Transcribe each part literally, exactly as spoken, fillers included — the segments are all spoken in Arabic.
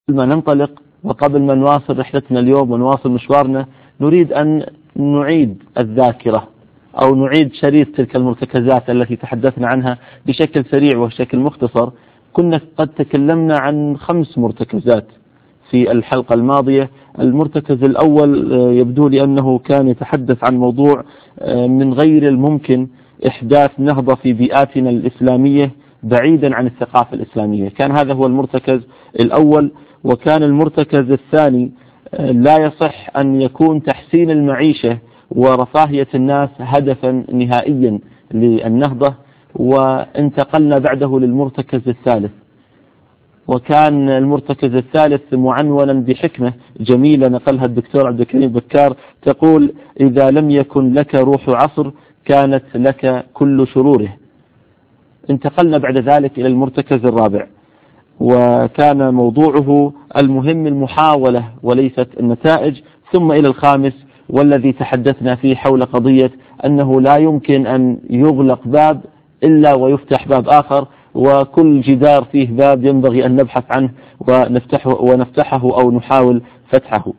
ما ننطلق وقبل ما نواصل رحلتنا اليوم ونواصل مشوارنا، نريد أن نعيد الذاكرة أو نعيد شريط تلك المرتكزات التي تحدثنا عنها بشكل سريع وبشكل مختصر. كنا قد تكلمنا عن خمس مرتكزات في الحلقة الماضية. المرتكز الأول يبدو لي أنه كان يتحدث عن موضوع من غير الممكن إحداث نهضة في بيئاتنا الإسلامية بعيدا عن الثقافة الإسلامية، كان هذا هو المرتكز الأول. وكان المرتكز الثاني لا يصح أن يكون تحسين المعيشة ورفاهية الناس هدفا نهائيا للنهضة، وانتقلنا بعده للمرتكز الثالث. وكان المرتكز الثالث معنونا بحكمة جميلة نقلها الدكتور عبد الكريم بكار، تقول: إذا لم يكن لك روح عصر كانت لك كل شروره. انتقلنا بعد ذلك إلى المرتكز الرابع، وكان موضوعه المهم المحاولة وليست النتائج، ثم إلى الخامس والذي تحدثنا فيه حول قضية أنه لا يمكن أن يغلق باب إلا ويفتح باب آخر، وكل جدار فيه باب ينبغي أن نبحث عنه ونفتحه, ونفتحه أو نحاول فتحه.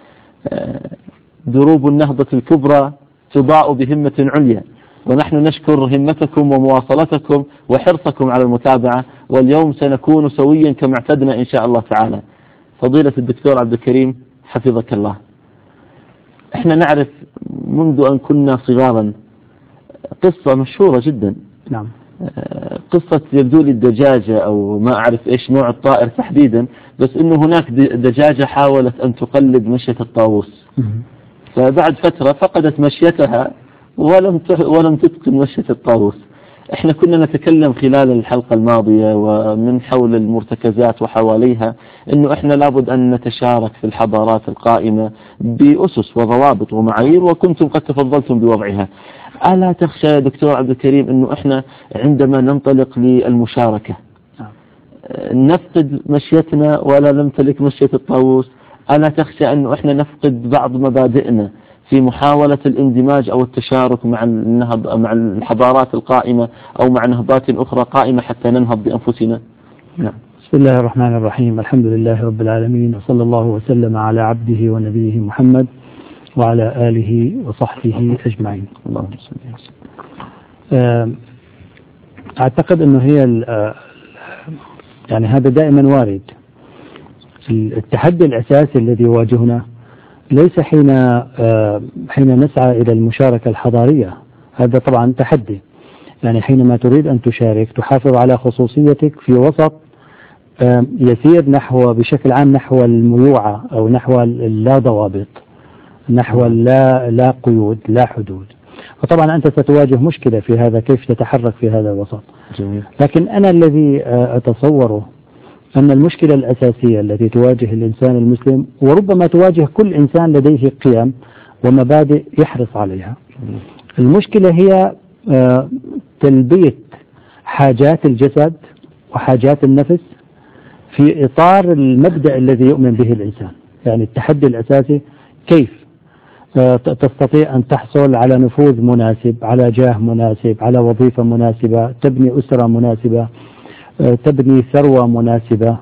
دروب النهضة الكبرى تضاء بهمة عليا، ونحن نشكر همتكم ومواصلتكم وحرصكم على المتابعة، واليوم سنكون سويا كما اعتدنا إن شاء الله تعالى. فضيلة الدكتور عبد الكريم حفظك الله، احنا نعرف منذ أن كنا صغارا قصة مشهورة جدا، نعم، قصة يبدو لي الدجاجة أو ما أعرف إيش نوع الطائر تحديدا، بس إنه هناك دجاجة حاولت أن تقلد مشية الطاووس، فبعد فترة فقدت مشيتها ولم ولم تتقن مشية الطاووس. احنا كنا نتكلم خلال الحلقة الماضية ومن حول المرتكزات وحواليها انه احنا لابد ان نتشارك في الحضارات القائمة بأسس وضوابط ومعايير، وكنتم قد تفضلتم بوضعها. ألا تخشى يا دكتور عبد الكريم انه احنا عندما ننطلق للمشاركة نفقد مشيتنا ولا نمتلك مشية الطاووس؟ ألا تخشى انه احنا نفقد بعض مبادئنا في محاولة الاندماج أو التشارك مع النهض مع الحضارات القائمة أو مع نهضات أخرى قائمة حتى ننهض بأنفسنا؟ نعم. بسم الله الرحمن الرحيم، الحمد لله رب العالمين، وصلى الله وسلم على عبده ونبيه محمد وعلى آله وصحبه أجمعين. اللهم صل وسلم. أعتقد أنه هي يعني هذا دائما وارد. التحدي الأساسي الذي يواجهنا ليس حين حين نسعى إلى المشاركة الحضارية، هذا طبعا تحدي. يعني حينما تريد أن تشارك تحافظ على خصوصيتك في وسط يسير نحو بشكل عام نحو الميوعة أو نحو اللا ضوابط، نحو لا لا قيود لا حدود. وطبعا أنت ستواجه مشكلة في هذا، كيف تتحرك في هذا الوسط. جميل. لكن أنا الذي أتصوره أن المشكلة الأساسية التي تواجه الإنسان المسلم، وربما تواجه كل إنسان لديه قيم ومبادئ يحرص عليها، المشكلة هي تلبية حاجات الجسد وحاجات النفس في إطار المبدأ الذي يؤمن به الإنسان. يعني التحدي الأساسي كيف تستطيع أن تحصل على نفوذ مناسب، على جاه مناسب، على وظيفة مناسبة، تبني أسرة مناسبة، تبني ثروة مناسبة،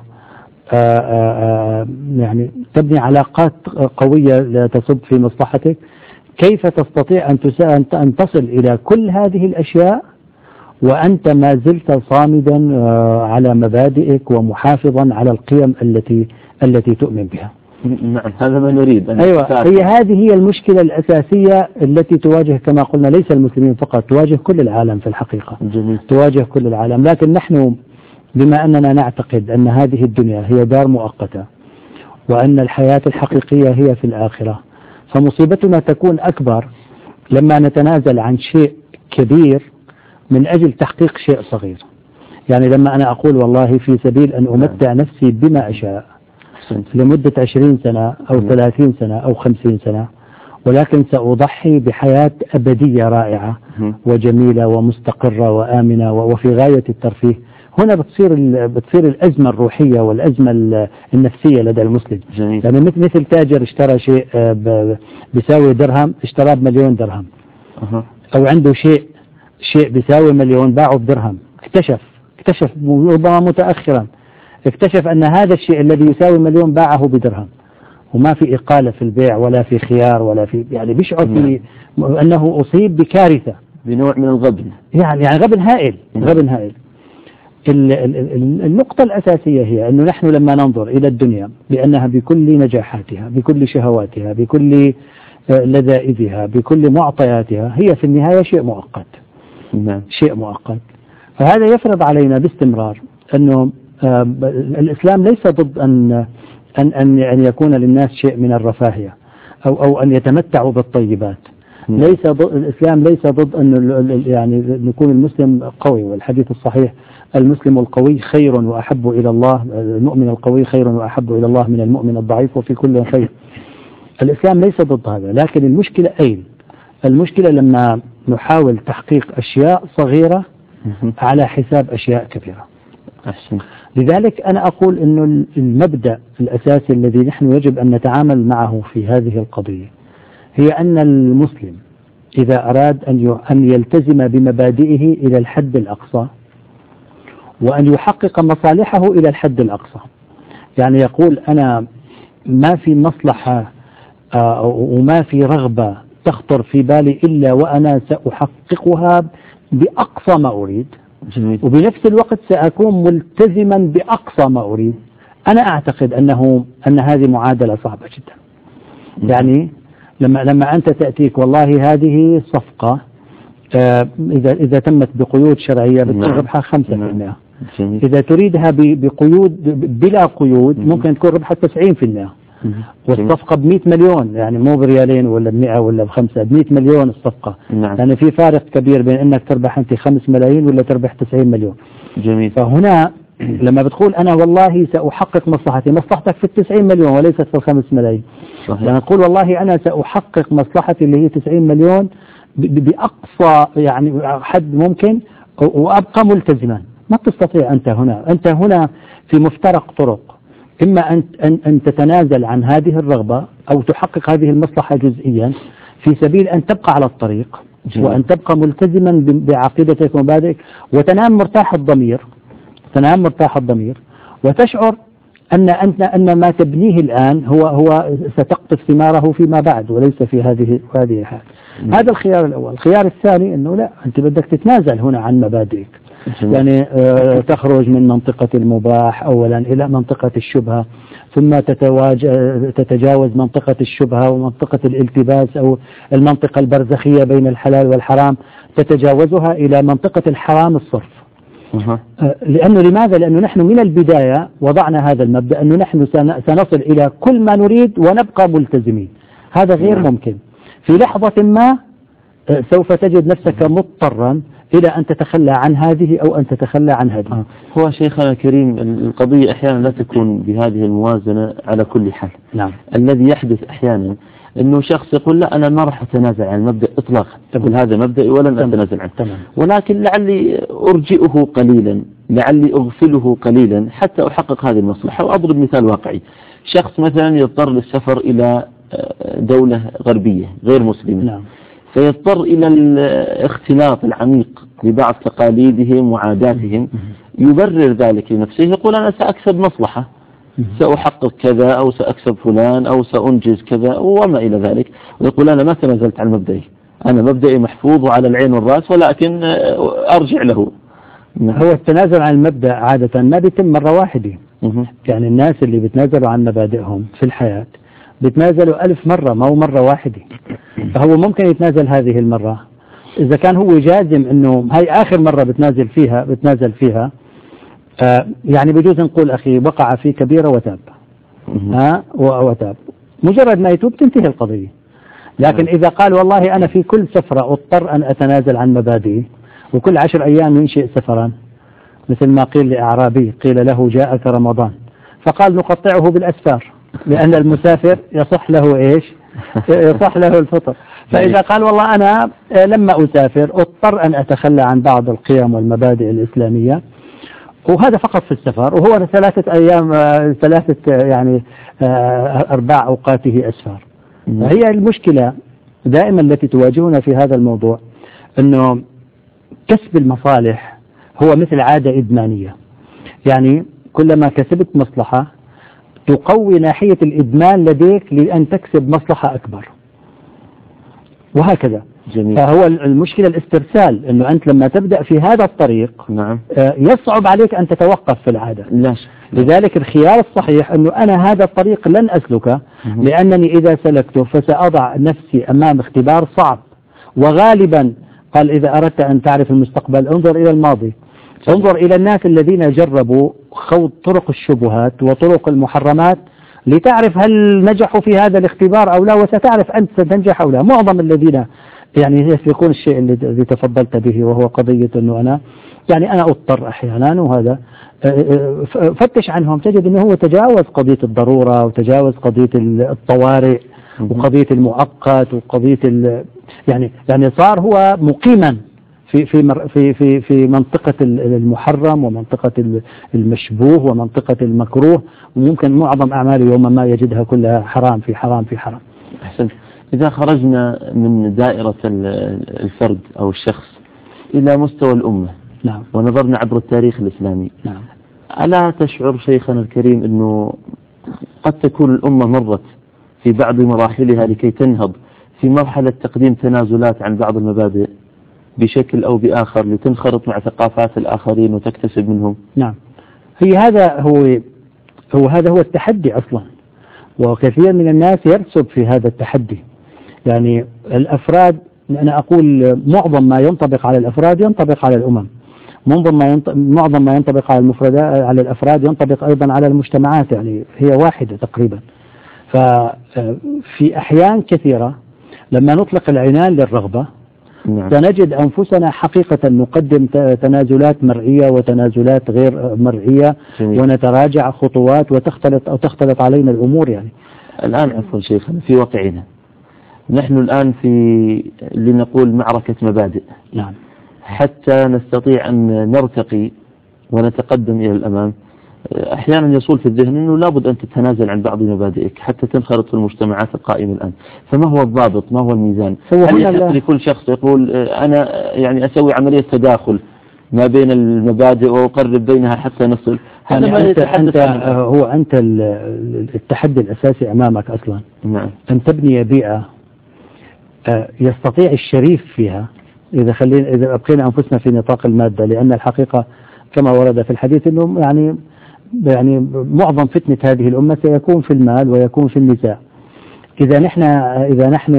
يعني تبني علاقات قوية تصب في مصلحتك. كيف تستطيع أن تصل إلى كل هذه الأشياء وأنت ما زلت صامدا على مبادئك ومحافظا على القيم التي التي تؤمن بها؟ نعم، هذا ما نريد. أيوة، هي هذه هي المشكلة الأساسية التي تواجه كما قلنا ليس المسلمين فقط، تواجه كل العالم في الحقيقة. جميل. تواجه كل العالم. لكن نحن بما أننا نعتقد أن هذه الدنيا هي دار مؤقتة وأن الحياة الحقيقية هي في الآخرة، فمصيبتنا تكون أكبر لما نتنازل عن شيء كبير من أجل تحقيق شيء صغير. يعني لما أنا أقول والله في سبيل أن أمتع نفسي بما أشاء لمدة عشرين سنة أو ثلاثين سنة أو خمسين سنة، ولكن سأضحي بحياة أبدية رائعة وجميلة ومستقرة وآمنة وفي غاية الترفيه، هنا بتصير بتصير الأزمة الروحية والأزمة النفسية لدى المسلم. جميل. يعني مثل مثل تاجر اشترى شيء بيساوي درهم اشتراه بمليون درهم، أه. أو عنده شيء شيء بيساوي مليون باعه بدرهم، اكتشف اكتشف ربما متأخرا اكتشف أن هذا الشيء الذي يساوي مليون باعه بدرهم، وما في إقالة في البيع ولا في خيار ولا في، يعني بيشعر في أنه أصيب بكارثة، بنوع من الغبن، يعني يعني غبن هائل، غبن هائل. النقطة الأساسية هي أنه نحن لما ننظر إلى الدنيا بأنها بكل نجاحاتها، بكل شهواتها، بكل لذائذها، بكل معطياتها، هي في النهاية شيء مؤقت. نعم. شيء مؤقت. فهذا يفرض علينا باستمرار أنه الإسلام ليس ضد أن أن أن أن يكون للناس شيء من الرفاهية أو أو أن يتمتعوا بالطيبات. نعم. ليس ضد الإسلام ليس ضد أن يعني يكون المسلم قوي، والحديث الصحيح المسلم القوي خير وأحب إلى الله، المؤمن القوي خير وأحب إلى الله من المؤمن الضعيف وفي كل خير. الإسلام ليس ضد هذا، لكن المشكلة أين؟ المشكلة لما نحاول تحقيق أشياء صغيرة على حساب أشياء كبيرة. أحسن. لذلك أنا أقول أنه المبدأ الأساسي الذي نحن يجب أن نتعامل معه في هذه القضية هي أن المسلم إذا أراد أن يلتزم بمبادئه إلى الحد الأقصى وأن يحقق مصالحه إلى الحد الأقصى، يعني يقول أنا ما في مصلحة وما في رغبة تخطر في بالي إلا وأنا سأحققها بأقصى ما أريد، وبنفس الوقت سأكون ملتزما بأقصى ما أريد. أنا أعتقد أنه أن هذه معادلة صعبة جدا. يعني لما لما أنت تأتيك والله هذه صفقة آه إذا إذا تمت بقيود شرعية بتكون ربحها خمسة في المئة، إذا تريدها بقيود بلا قيود ممكن تكون ربحها تسعين في المئة، والصفقة بمئة مليون، يعني مو بريالين ولا بمئة ولا بخمسة، بمئة مليون الصفقة. نعم. يعني في فارق كبير بين أنك تربح أنت خمس ملايين ولا تربح تسعين مليون. جميل. فهنا لما بتقول أنا والله سأحقق مصلحتي، مصلحتك في التسعين مليون وليست في الخمس ملايين. صحيح. لما تقول والله أنا سأحقق مصلحتي اللي هي تسعين مليون بأقصى يعني حد ممكن وأبقى ملتزما، ما تستطيع أنت هنا. أنت هنا في مفترق طرق، إما أن أن أن تتنازل عن هذه الرغبة أو تحقق هذه المصلحة جزئيا في سبيل أن تبقى على الطريق. جميل. وأن تبقى ملتزما بعقيدتك ومبادئك وتنام مرتاح الضمير، تنام مرتاح الضمير وتشعر أن أنت أن ما تبنيه الآن هو هو ستقطف ثماره فيما بعد وليس في هذه هذه الحال. هذا الخيار الأول. الخيار الثاني أنه لا، أنت بدك تتنازل هنا عن مبادئك. جميل. يعني آه تخرج من منطقة المباح أولا إلى منطقة الشبهة، ثم تتجاوز منطقة الشبهة ومنطقة الالتباس أو المنطقة البرزخية بين الحلال والحرام، تتجاوزها إلى منطقة الحرام الصرف. أه. لأنه لماذا؟ لأنه نحن من البداية وضعنا هذا المبدأ أنه نحن سنصل إلى كل ما نريد ونبقى ملتزمين. هذا غير ممكن. في لحظة ما سوف تجد نفسك مضطرا إلى أن تتخلى عن هذه أو أن تتخلى عن هذه. آه. هو شيخنا الكريم القضية أحيانا لا تكون بهذه الموازنة على كل حال. نعم. الذي يحدث أحيانا أنه شخص يقول لا أنا ما راح أتنازل عن المبدأ إطلاقا، تقول هذا مبدأي ولن أتنازل عنه. تمام. ولكن لعلي أرجئه قليلا، لعلي أغفله قليلا حتى أحقق هذه المصلحة. وأضرب مثال واقعي، شخص مثلا يضطر للسفر إلى دولة غربية غير مسلمة. نعم. فيضطر إلى الاختلاط العميق ببعض تقاليدهم وعاداتهم، يبرر ذلك لنفسه، يقول أنا سأكسب مصلحة، سأحقق كذا أو سأكسب فلان أو سأنجز كذا وما إلى ذلك، ويقول أنا ما تنازلت عن مبدئي، أنا مبدئي محفوظ وعلى العين والرأس ولكن أرجع له. هو التنازل عن المبدأ عادة ما بيتم مرة واحدة. يعني الناس اللي بتنازلوا عن مبادئهم في الحياة بتنازلوا ألف مرة، ما هو مرة واحدة. فهو ممكن يتنازل هذه المرة إذا كان هو جازم إنه هاي آخر مرة بتنازل فيها بتنازل فيها آه يعني بجوز نقول أخي وقع في كبيرة وتاب، ها وتاب، مجرد ما يتوب تنتهي القضية. لكن إذا قال والله أنا في كل سفرة أضطر أن أتنازل عن مبادئي، وكل عشر أيام ينشئ سفرا، مثل ما قيل لأعرابي قيل له جاءك رمضان فقال نقطعه بالأسفار، لأن المسافر يصح له إيش؟ يصح له الفطر. فإذا قال والله أنا لما أسافر أضطر أن أتخلى عن بعض القيم والمبادئ الإسلامية، وهذا فقط في السفر، وهو ثلاثة أيام ثلاثة يعني أرباع أوقاته أسفار. هي المشكلة دائما التي تواجهنا في هذا الموضوع أنه كسب المصالح هو مثل عادة إدمانية. يعني كلما كسبت مصلحة تقوي ناحية الإدمان لديك لأن تكسب مصلحة أكبر، وهكذا. جميل. فهو المشكلة الاسترسال، أنه أنت لما تبدأ في هذا الطريق نعم. يصعب عليك أن تتوقف في العادة. لا. لذلك الخيار الصحيح أنه أنا هذا الطريق لن أسلكه، لأنني إذا سلكته فسأضع نفسي أمام اختبار صعب. وغالبا قال إذا أردت أن تعرف المستقبل انظر إلى الماضي، انظر إلى الناس الذين جربوا خوض طرق الشبهات وطرق المحرمات لتعرف هل نجحوا في هذا الاختبار أو لا، وستعرف أنت ستنجح أو لا. معظم الذين يعني يسلكون الشيء الذي تفضلت به، وهو قضية أنه أنا يعني أنا أضطر أحيانا، وهذا فتش عنهم تجد أنه هو تجاوز قضية الضرورة وتجاوز قضية الطوارئ وقضية المؤقت وقضية يعني يعني صار هو مقيما في في في في في منطقة المحرم ومنطقة المشبوه ومنطقة المكروه، وممكن معظم أعماله يوم ما يجدها كلها حرام في حرام في حرام. أحسنت. إذا خرجنا من دائرة الفرد أو الشخص إلى مستوى الأمة، نعم، ونظرنا عبر التاريخ الإسلامي، نعم، ألا تشعر شيخنا الكريم أنه قد تكون الأمة مرت في بعض مراحلها لكي تنهض في مرحلة تقديم تنازلات عن بعض المبادئ بشكل أو بآخر لتنخرط مع ثقافات الآخرين وتكتسب منهم؟ نعم، هي هذا هو هو هذا هو التحدي أصلا، وكثير من الناس يرسب في هذا التحدي. يعني الأفراد، أنا أقول معظم ما ينطبق على الأفراد ينطبق على الأمم، معظم ما ينطبق معظم ما ينطبق على المفردات على الأفراد ينطبق أيضا على المجتمعات، يعني هي واحدة تقريبا. ففي أحيان كثيرة لما نطلق العنان للرغبة، نعم، سنجد أنفسنا حقيقة نقدم تنازلات مرئية وتنازلات غير مرئية، جميل، ونتراجع خطوات وتختلط أو تختلط علينا الأمور. يعني الآن عفوا شيخنا في واقعنا نحن الآن في لنقول معركة مبادئ، نعم، حتى نستطيع أن نرتقي ونتقدم إلى الأمام. أحيانا يصول في الذهن أنه لابد أن تتنازل عن بعض مبادئك حتى تنخرط في المجتمعات القائمة الآن. فما هو الضابط؟ ما هو الميزان؟ هل يحق لكل شخص يقول أنا يعني أسوي عملية تداخل ما بين المبادئ وأقرب بينها حتى نصل؟ هذا يعني ما أنت, أنت هو أنت التحدي الأساسي أمامك أصلا، نعم، أن تبني بيئة يستطيع الشريف فيها. إذا خلينا إذا أبقينا أنفسنا في نطاق المادة، لأن الحقيقة كما ورد في الحديث أنه يعني يعني معظم فتنة هذه الأمة سيكون في المال ويكون في النساء. إذا نحن إذا نحن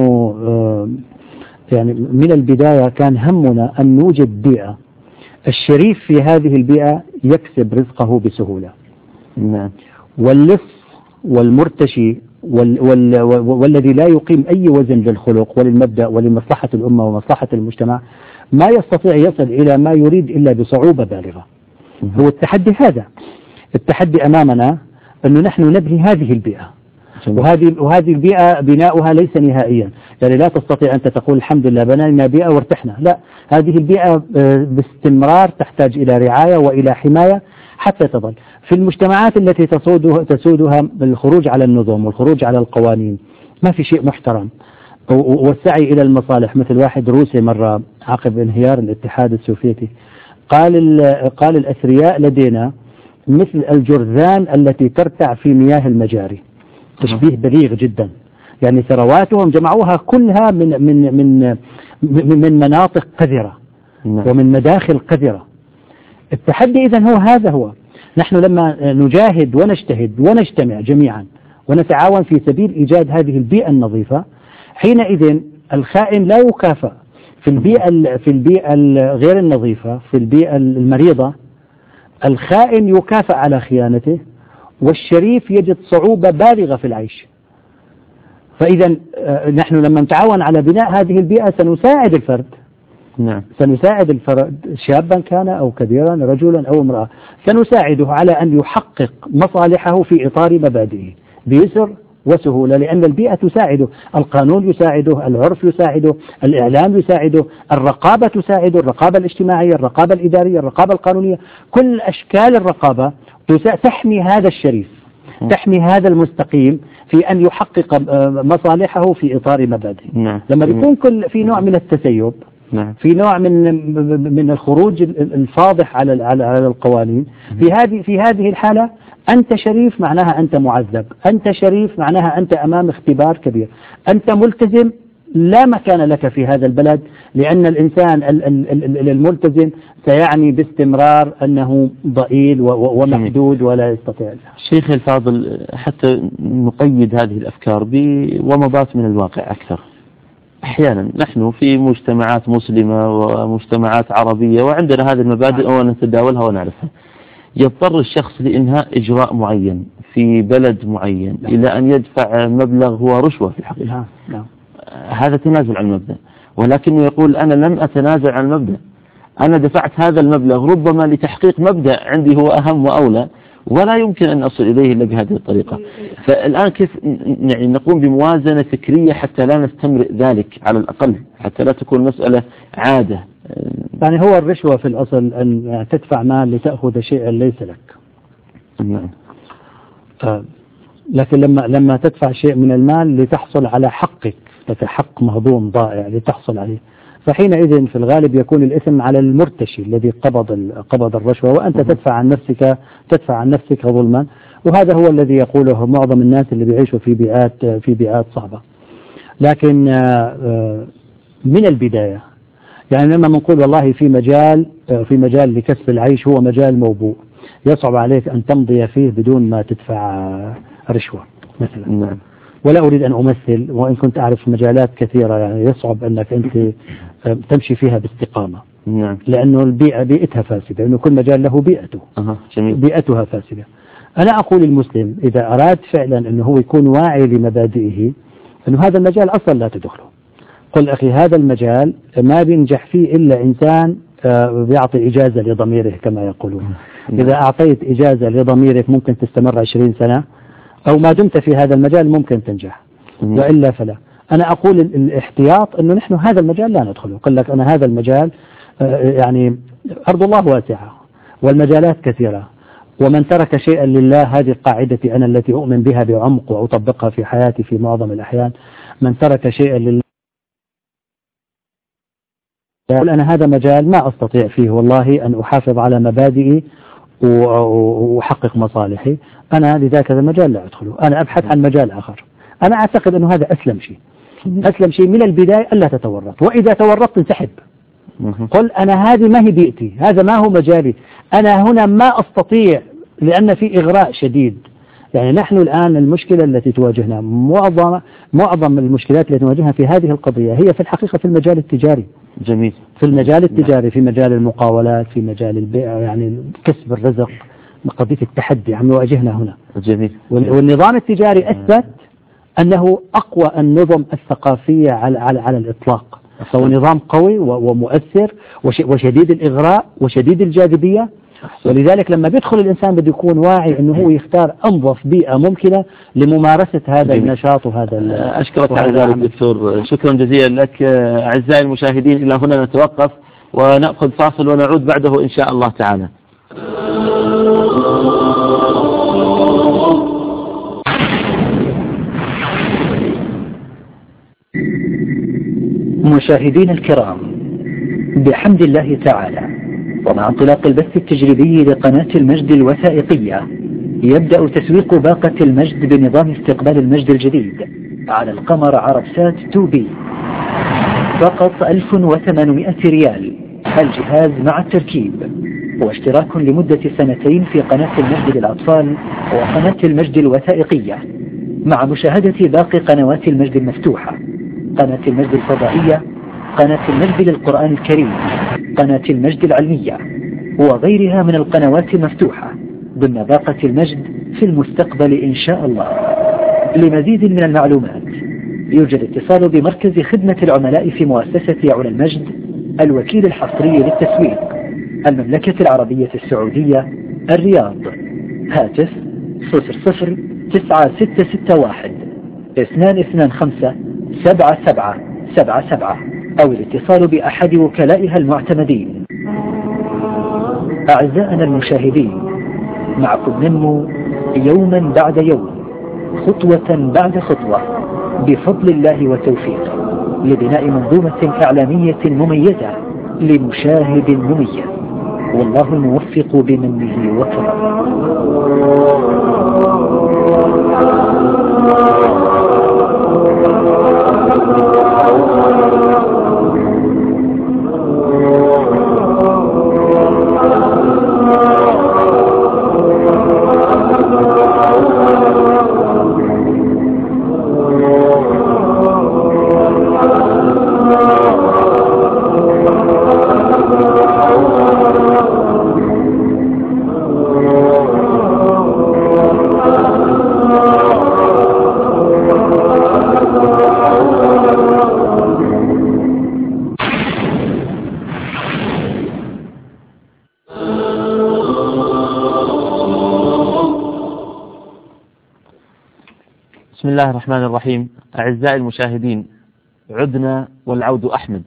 يعني من البداية كان همنا أن نوجد بيئة الشريف في هذه البيئة يكسب رزقه بسهولة، نعم، واللص والمرتشي وال وال والذي لا يقيم أي وزن للخلق وللمبدأ ولمصلحة الأمة ومصلحة المجتمع ما يستطيع يصل إلى ما يريد إلا بصعوبة بالغة. هو التحدي هذا، التحدي أمامنا أنه نحن نبني هذه البيئة، وهذه وهذه البيئة بناؤها ليس نهائيا. يعني لا تستطيع أنت تقول الحمد لله بنينا بيئة وارتحنا، لا، هذه البيئة باستمرار تحتاج إلى رعاية وإلى حماية حتى تظل. في المجتمعات التي تسودها, تسودها الخروج على النظم والخروج على القوانين، ما في شيء محترم، والسعي إلى المصالح. مثل واحد روسي مرة عقب انهيار الاتحاد السوفيتي قال قال الأثرياء لدينا مثل الجرذان التي ترتع في مياه المجاري، تشبيه بليغ جدا. يعني ثرواتهم جمعوها كلها من من من من مناطق قذرة ومن مداخل قذرة. التحدي إذن هو هذا هو، نحن لما نجاهد ونجتهد ونجتمع جميعا ونتعاون في سبيل إيجاد هذه البيئة النظيفة، حينئذ الخائن لا يكافأ. في البيئة في البيئة غير النظيفة، في البيئة المريضة، الخائن يكافأ على خيانته، والشريف يجد صعوبة بالغة في العيش. فإذا نحن لما نتعاون على بناء هذه البيئة سنساعد الفرد، نعم، سنساعد الفرد شابا كان أو كبيرا، رجلا أو امرأة، سنساعده على أن يحقق مصالحه في إطار مبادئه بيسر وسهولة، لأن البيئة تساعده، القانون يساعده، العرف يساعده، الإعلام يساعده، الرقابة تساعده، الرقابة الاجتماعية، الرقابة الإدارية، الرقابة القانونية، كل أشكال الرقابة تحمي هذا الشريف، تحمي هذا المستقيم في أن يحقق مصالحه في إطار مبادئه. نعم. لما يكون كل في نوع من التسيب نعم. في نوع من من الخروج الفاضح على على القوانين. في هذه في هذه الحالة أنت شريف معناها أنت معذب، أنت شريف معناها أنت أمام اختبار كبير، أنت ملتزم لا مكان لك في هذا البلد، لأن الإنسان الملتزم سيعني باستمرار أنه ضئيل ومحدود ولا يستطيع. شيخ الفاضل، حتى نقيد هذه الأفكار بومضات من الواقع أكثر. أحيانا نحن في مجتمعات مسلمة ومجتمعات عربية وعندنا هذه المبادئ ونتداولها ونعرفها. يضطر الشخص لإنهاء إجراء معين في بلد معين لا. إلى أن يدفع مبلغ هو رشوة في الحقيقة. لا. هذا تنازل عن المبدأ، ولكنه يقول أنا لم أتنازل عن المبدأ، أنا دفعت هذا المبلغ ربما لتحقيق مبدأ عندي هو أهم وأولى ولا يمكن أن أصل إليه إلا بهذه الطريقة. فالآن كيف يعني نقوم بموازنة فكرية حتى لا نستمر ذلك على الأقل، حتى لا تكون مسألة عادة؟ يعني هو الرشوة في الأصل أن تدفع مال لتأخذ شيئا ليس لك. نعم. آه. لكن لما لما تدفع شيء من المال لتحصل على حقك، لك حق مهضوم ضائع لتحصل عليه، فحينئذ في الغالب يكون الإثم على المرتشي الذي قبض قبض الرشوة، وأنت تدفع عن نفسك تدفع عن نفسك ظلما. وهذا هو الذي يقوله معظم الناس اللي بيعيشوا في بيئات في بيئات صعبة. لكن من البداية يعني لما نقول والله في مجال في مجال لكسب العيش هو مجال موبوء، يصعب عليك أن تمضي فيه بدون ما تدفع رشوة مثلا. نعم. ولا أريد أن أمثل، وإن كنت أعرف مجالات كثيرة يعني يصعب أنك أنت تمشي فيها باستقامة. نعم. لأنه البيئة بيئتها فاسدة، لأنه كل مجال له بيئته. أه. جميل. بيئتها فاسدة. أنا أقول المسلم إذا أراد فعلا أنه هو يكون واعي لمبادئه أنه هذا المجال أصلا لا تدخله. قل أخي هذا المجال ما بينجح فيه إلا إنسان بيعطي إجازة لضميره كما يقولون. إذا أعطيت إجازة لضميرك ممكن تستمر عشرين سنة، أو ما دمت في هذا المجال ممكن تنجح، وإلا فلا. أنا أقول الاحتياط أنه نحن هذا المجال لا ندخله. قل لك أنا هذا المجال يعني أرض الله واسعة والمجالات كثيرة، ومن ترك شيئا لله، هذه قاعدتي أنا التي أؤمن بها بعمق وأطبقها في حياتي في معظم الأحيان. من ترك شيئا لله يقول أنا هذا مجال ما أستطيع فيه والله أن أحافظ على مبادئي وأحقق مصالحي، أنا لذلك هذا المجال لا أدخله، أنا أبحث عن مجال آخر. أنا أعتقد أنه هذا أسلم شيء. أسلم شيء من البداية ألا تتورط، وإذا تورطت انسحب. قل أنا هذه ما هي بيئتي، هذا ما هو مجالي، أنا هنا ما أستطيع، لأن في إغراء شديد. يعني نحن الآن المشكلة التي تواجهنا، معظم معظم المشكلات التي تواجهها في هذه القضية هي في الحقيقة في المجال التجاري. جميل. في المجال التجاري، في مجال المقاولات، في مجال البيع، يعني كسب الرزق، قضية التحدي عم يواجهنا هنا. جميل. والنظام التجاري أثبت أنه أقوى النظم الثقافية على على على الإطلاق، فهو نظام قوي ومؤثر وشديد الإغراء وشديد الجاذبية. ولذلك لما بيدخل الإنسان بده يكون واعي أنه هو يختار أنظف بيئة ممكنة لممارسة هذا النشاط وهذا. أشكرك على ذلك دكتور، شكرا جزيلا لك. أعزائي المشاهدين إلى هنا نتوقف ونأخذ فاصل ونعود بعده إن شاء الله تعالى. مشاهدين الكرام، بحمد الله تعالى ومع انطلاق البث التجريبي لقناة المجد الوثائقية، يبدأ تسويق باقة المجد بنظام استقبال المجد الجديد على القمر عربسات تو بي فقط ألف وثمانمائة ريال الجهاز مع التركيب، واشتراك لمدة سنتين في قناة المجد للأطفال وقناة المجد الوثائقية، مع مشاهدة باقي قنوات المجد المفتوحة، قناة المجد الفضائية، قناة المجد للقرآن الكريم، قناة المجد العلمية، وغيرها من القنوات المفتوحة ضمن باقة المجد في المستقبل إن شاء الله. لمزيد من المعلومات يوجد اتصال بمركز خدمة العملاء في مؤسسة علا المجد، الوكيل الحصري للتسويق، المملكة العربية السعودية، الرياض، هاتف صفر صفر تسعة ستة ستة واحد اثنان اثنان خمسة سبعة سبعة سبعة سبعة، أو الاتصال بأحد وكلائها المعتمدين. أعزائنا المشاهدين، معكم ننمو يوما بعد يوم، خطوة بعد خطوة، بفضل الله وتوفيقه. لبناء منظومة إعلامية مميزة لمشاهد مميز، والله الموفق بمنه وكرمه. بسم الله الرحمن الرحيم. أعزائي المشاهدين، عدنا والعود أحمد.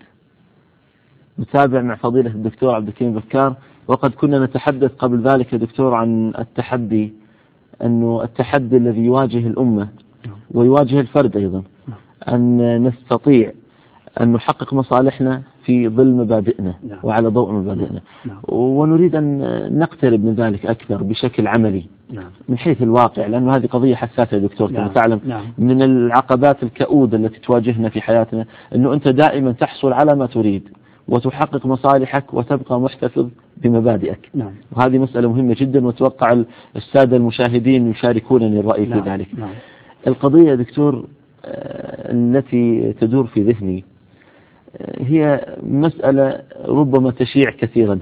نتابع مع فضيلة الدكتور عبد الكريم بكار، وقد كنا نتحدث قبل ذلك يا دكتور عن التحدي، أنه التحدي الذي يواجه الأمة ويواجه الفرد أيضا، أن نستطيع أن نحقق مصالحنا في ظل مبادئنا وعلى ضوء مبادئنا، ونريد أن نقترب من ذلك أكثر بشكل عملي من حيث الواقع، لأنه هذه قضية حساسة يا دكتور كما تعلم. من العقبات الكؤودة التي تواجهنا في حياتنا أنه أنت دائما تحصل على ما تريد وتحقق مصالحك وتبقى محتفظ بمبادئك. نعم. وهذه مسألة مهمة جدا، وتوقع السادة المشاهدين يشاركونني الرأي في ذلك. نعم. القضية يا دكتور التي تدور في ذهني هي مسألة ربما تشيع كثيرا،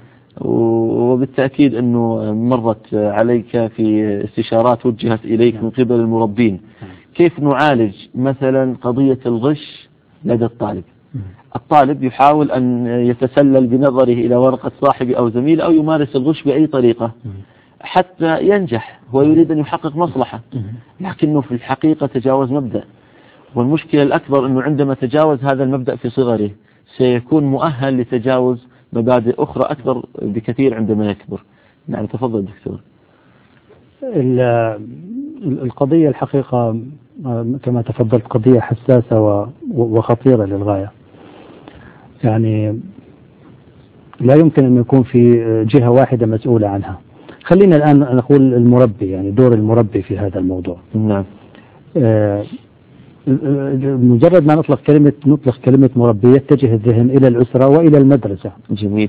وبالتأكيد أنه مرت عليك في استشارات وجهت إليك من قبل المربين. كيف نعالج مثلا قضية الغش لدى الطالب؟ الطالب يحاول أن يتسلل بنظره إلى ورقة صاحبه أو زميله، أو يمارس الغش بأي طريقة حتى ينجح. هو يريد أن يحقق مصلحة، لكنه في الحقيقة تجاوز مبدأ. والمشكلة الأكبر أنه عندما تجاوز هذا المبدأ في صغره سيكون مؤهل لتجاوز مبادئ أخرى أكبر بكثير عندما يكبر. نعم، تفضل دكتور. القضية الحقيقة كما تفضلت قضية حساسة وخطيرة للغاية. يعني لا يمكن أن يكون في جهة واحدة مسؤولة عنها. خلينا الآن نقول المربي، يعني دور المربي في هذا الموضوع. نعم. مجرد ما نطلق كلمة نطلق كلمة مربي يتجه الذهن إلى الأسرة وإلى المدرسة. جميل.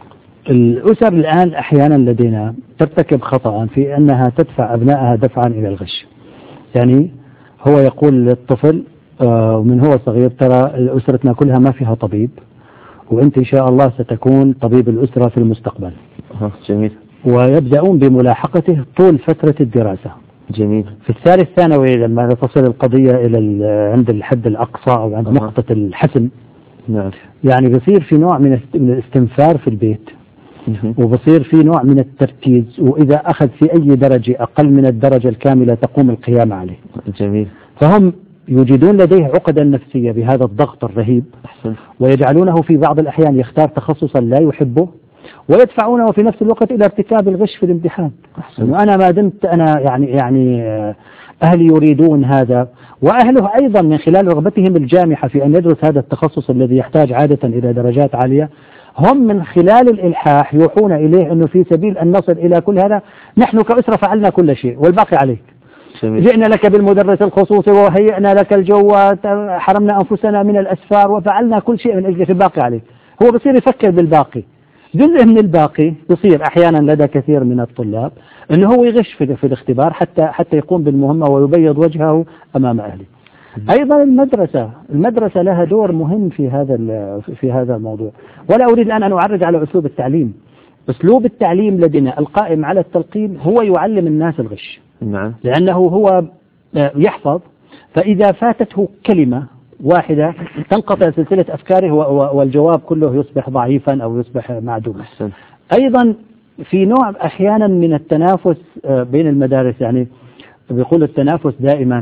الأسر الآن أحيانا لدينا ترتكب خطأ في أنها تدفع أبنائها دفعا إلى الغش. يعني هو يقول للطفل من هو صغير: ترى أسرتنا كلها ما فيها طبيب، وأنت إن شاء الله ستكون طبيب الأسرة في المستقبل. جميل. ويبدأون بملاحقته طول فترة الدراسة. جميل. في الثالث ثانوي لما تصل القضية إلى عند الحد الأقصى أو عند نقطة الحسم، نعم، يعني بصير في نوع من الاستنفار في البيت، وبصير في نوع من التركيز، وإذا أخذ في أي درجة أقل من الدرجة الكاملة تقوم القيام عليه. جميل. فهم يوجدون لديه عقدا نفسية بهذا الضغط الرهيب. أحسن. ويجعلونه في بعض الأحيان يختار تخصصا لا يحبه، ويدفعونه في نفس الوقت إلى ارتكاب الغش في الامتحان. وأنا ما دمت أنا يعني يعني أهلي يريدون هذا، وأهله أيضا من خلال رغبتهم الجامحة في أن يدرس هذا التخصص الذي يحتاج عادة إلى درجات عالية، هم من خلال الإلحاح يوحون إليه أنه في سبيل أن نصل إلى كل هذا نحن كأسرة فعلنا كل شيء والباقي عليك. جميل. جئنا لك بالمدرس الخصوصي وهيئنا لك الجو وحرمنا أنفسنا من الأسفار وفعلنا كل شيء من أجل الباقي عليك. هو بصير يفكر بالباقي. جزء من الباقي يصير أحيانا لدى كثير من الطلاب أنه هو يغش في, في الاختبار حتى حتى يقوم بالمهمة ويبيض وجهه أمام أهله. أيضا المدرسة المدرسة لها دور مهم في هذا في هذا الموضوع. ولا أريد الآن أن أعرج على أسلوب التعليم. أسلوب التعليم لدينا القائم على التلقين هو يعلم الناس الغش. نعم. لأنه هو يحفظ، فإذا فاتته كلمة واحدة تنقطع سلسلة أفكاره والجواب كله يصبح ضعيفا أو يصبح معدوما. أيضا في نوع أحيانا من التنافس بين المدارس، يعني بيقول التنافس دائما،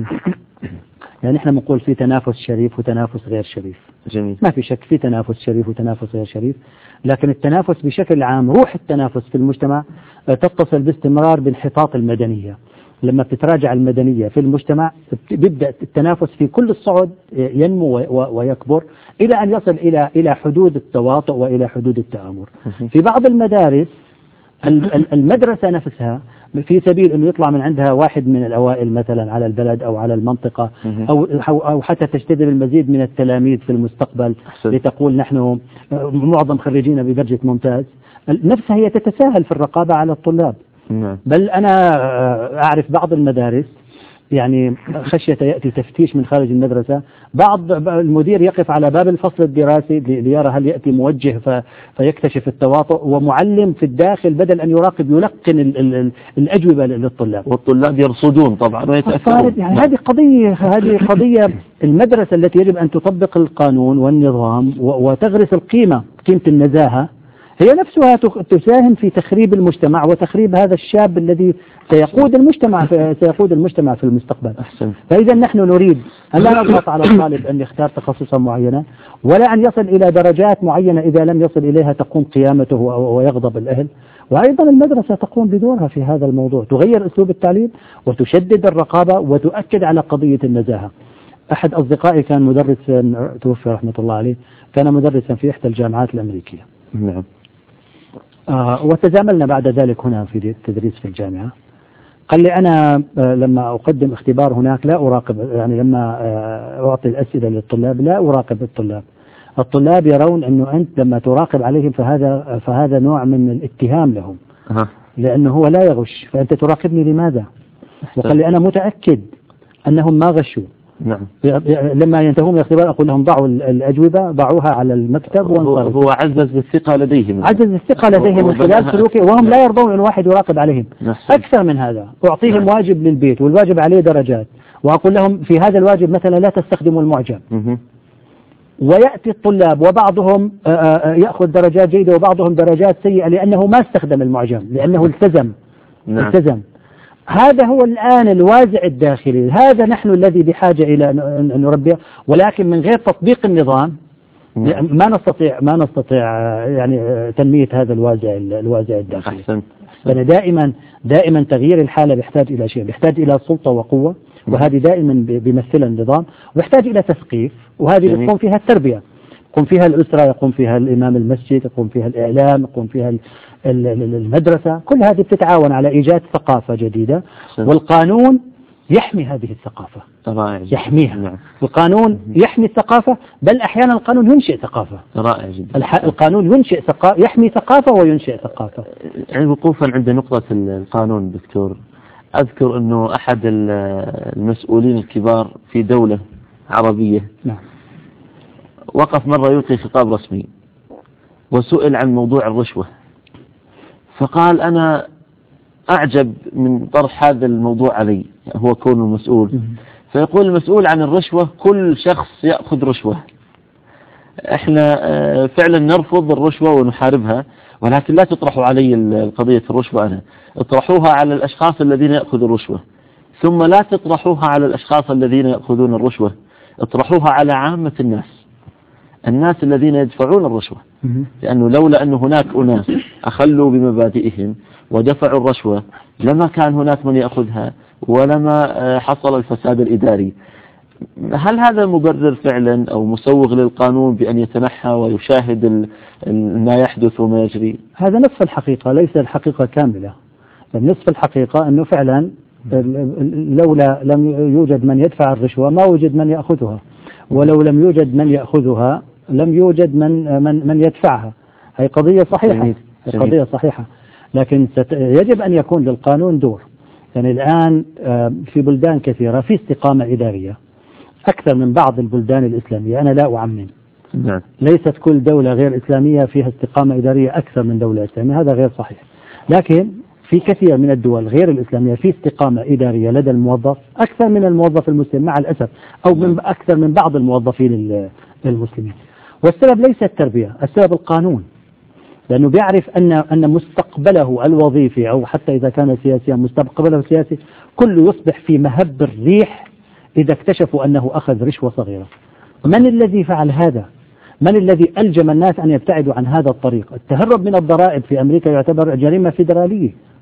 يعني احنا بنقول في تنافس شريف وتنافس غير شريف. جميل. ما في شك في تنافس شريف وتنافس غير شريف، لكن التنافس بشكل عام، روح التنافس في المجتمع تتصل باستمرار بانحطاط المدنية لما بتتراجع المدنية في المجتمع بيبدأ التنافس في كل الصعد ينمو ويكبر إلى أن يصل إلى إلى حدود التواطؤ وإلى حدود التآمر. في بعض المدارس المدرسة نفسها في سبيل أنه يطلع من عندها واحد من الأوائل مثلا على البلد أو على المنطقة أو أو حتى تجتذب المزيد من التلاميذ في المستقبل لتقول نحن معظم خريجينا بدرجة ممتاز، نفسها هي تتساهل في الرقابة على الطلاب. بل أنا أعرف بعض المدارس يعني خشية يأتي تفتيش من خارج المدرسة، بعض المدير يقف على باب الفصل الدراسي ليرى هل يأتي موجه فيكتشف التواطؤ، ومعلم في الداخل بدل أن يراقب يلقن ال ال الأجوبة للطلاب، والطلاب يرصدون طبعا ويتأثرون. يعني هذه قضية هذه قضية المدرسة التي يجب أن تطبق القانون والنظام وتغرس القيمة قيمة النزاهة، هي نفسها تساهم في تخريب المجتمع وتخريب هذا الشاب الذي سيقود المجتمع في سيقود المجتمع في المستقبل. أحسن. فإذا نحن نريد أن لا نضغط على الطالب أن يختار تخصصا معينا، ولا أن يصل إلى درجات معينة إذا لم يصل إليها تقوم قيامته ويغضب الأهل. وأيضا المدرسة تقوم بدورها في هذا الموضوع، تغير أسلوب التعليم وتشدد الرقابة وتؤكد على قضية النزاهة. أحد أصدقائي كان مدرس توفي رحمة الله عليه، كان مدرسا في إحدى الجامعات الأمريكية. نعم. آه وتزاملنا بعد ذلك هنا في التدريس في الجامعة. قال لي أنا آه لما أقدم اختبار هناك لا أراقب، يعني لما آه أعطي الأسئلة للطلاب لا أراقب الطلاب. الطلاب يرون أنه أنت لما تراقب عليهم فهذا فهذا نوع من الاتهام لهم، أه. لأنه هو لا يغش، فأنت تراقبني لماذا؟ وقال لي أنا متأكد أنهم ما غشوا. نعم. لما ينتهون من الاختبار أقول لهم ضعوا الأجوبة، ضعوها على المكتب وانصرفوا. هو عزز الثقة لديهم، عزز الثقة لديهم من خلال سلوكه، وهم لا يرضون أن واحد يراقب عليهم. نحسن. أكثر من هذا أعطيهم نعم. واجب للبيت والواجب عليه درجات، وأقول لهم في هذا الواجب مثلا لا تستخدموا المعجم. م- ويأتي الطلاب وبعضهم يأخذ درجات جيدة وبعضهم درجات سيئة لأنه ما استخدم المعجم، لأنه التزم. نعم. التزم. هذا هو الآن الوازع الداخلي، هذا نحن الذي بحاجة إلى أن نربيه، ولكن من غير تطبيق النظام ما نستطيع ما نستطيع يعني تنمية هذا الوازع الوازع الداخلي. أحسن. فأنا دائما دائما تغيير الحالة بيحتاج إلى شيء، بيحتاج إلى سلطة وقوة، وهذه دائما بيمثلها النظام، ويحتاج إلى تثقيف، وهذه بتكون فيها التربية، يقوم فيها الأسرة، يقوم فيها الإمام المسجد، يقوم فيها الإعلام، يقوم فيها المدرسة، كل هذه بتتعاون على إيجاد ثقافة جديدة. والقانون يحمي هذه الثقافة، رائع. يحميها. نعم. القانون يحمي الثقافة، بل أحيانا القانون ينشئ ثقافة. رائع جدا. القانون ينشئ ثقافة، يحمي ثقافة وينشئ ثقافة. يعني وقوفا عند نقطة القانون دكتور، أذكر أنه أحد المسؤولين الكبار في دولة عربية نعم. وقف مرة يلقي خطاب رسمي وسئل عن موضوع الرشوة، فقال أنا أعجب من طرح هذا الموضوع علي، هو كونه المسؤول. فيقول المسؤول عن الرشوة كل شخص يأخذ رشوة، احنا فعلا نرفض الرشوة ونحاربها، ولكن لا تطرحوا علي القضية الرشوة، أنا اطرحوها على الأشخاص الذين يأخذوا الرشوة، ثم لا تطرحوها على الأشخاص الذين يأخذون الرشوة، اطرحوها على عامة الناس، الناس الذين يدفعون الرشوة. لأنه لولا أن هناك أناس أخلوا بمبادئهم ودفعوا الرشوة لما كان هناك من يأخذها ولما حصل الفساد الإداري. هل هذا مبرر فعلا أو مسوغ للقانون بأن يتنحى ويشاهد ما يحدث وما يجري؟ هذا نصف الحقيقة، ليس الحقيقة كاملة. نصف الحقيقة أنه فعلا لولا لم يوجد من يدفع الرشوة ما وجد من يأخذها، ولو لم يوجد من يأخذها لم يوجد من من من يدفعها. هي قضية صحيحة، هي قضية صحيحة، لكن يجب أن يكون للقانون دور. يعني الآن في بلدان كثيرة في استقامة إدارية أكثر من بعض البلدان الإسلامية، أنا لا أعمم، نعم. ليست كل دولة غير إسلامية فيها استقامة إدارية أكثر من دولة إسلامية، هذا غير صحيح. لكن في كثير من الدول غير الإسلامية في استقامة إدارية لدى الموظف أكثر من الموظف المسلم مع الأسف، أو من أكثر من بعض الموظفين المسلمين. والسبب ليس التربية، السبب القانون، لأنه بيعرف أن أن مستقبله الوظيفي أو حتى إذا كان سياسيا مستقبله السياسي كله يصبح في مهب الريح إذا اكتشفوا أنه أخذ رشوة صغيرة. من الذي فعل هذا؟ من الذي ألجم الناس أن يبتعدوا عن هذا الطريق؟ التهرب من الضرائب في أمريكا يعتبر جريمة فيدرالية،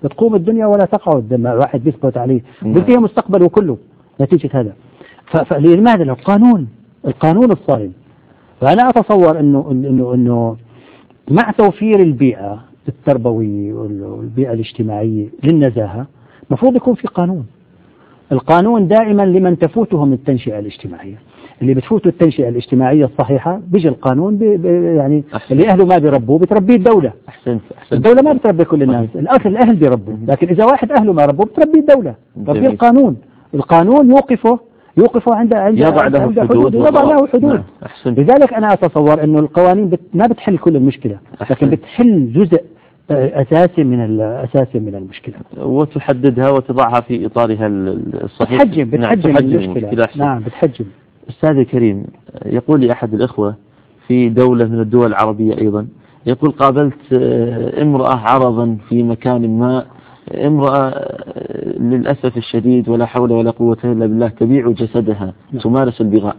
بتقوم الدنيا ولا تقعد لما واحد بيثبت عليه بينتهي مستقبله كله نتيجة هذا. فلماذا القانون القانون الصارم؟ فأنا أتصور إنه إنه إنه مع توفير البيئة التربوية والبيئة الاجتماعية للنزاهة مفروض يكون في قانون. القانون دائما لمن تفوتهم التنشئة الاجتماعية، اللي بتفوته التنشئة الاجتماعية الصحيحة بيجي القانون بي بي يعني أحسن. اللي أهله ما بيربوه بتربيه الدولة. أحسن. أحسن. الدولة ما بتربي كل الناس، الأصل الأهل بيربوا، لكن إذا واحد أهله ما ربوه بتربيه الدولة، بتربيه القانون. القانون يوقفه يوقفه عند عند يضع له حدود، يضع له حدود. لذلك أنا أتصور إنه القوانين بت ما بتحل كل المشكلة، لكن بتحل جزء أساسي من الأساسي من المشكلة، وتحددها وتضعها في إطارها الصحيح. بتحجم بتحجم نعم المشكلة. نعم بتحجم. أستاذ الكريم، يقول لي أحد الإخوة في دولة من الدول العربية أيضا، يقول قابلت امرأة عرضا في مكان ما، امرأة للأسف الشديد ولا حول ولا قوة إلا بالله تبيع جسدها تمارس البغاء.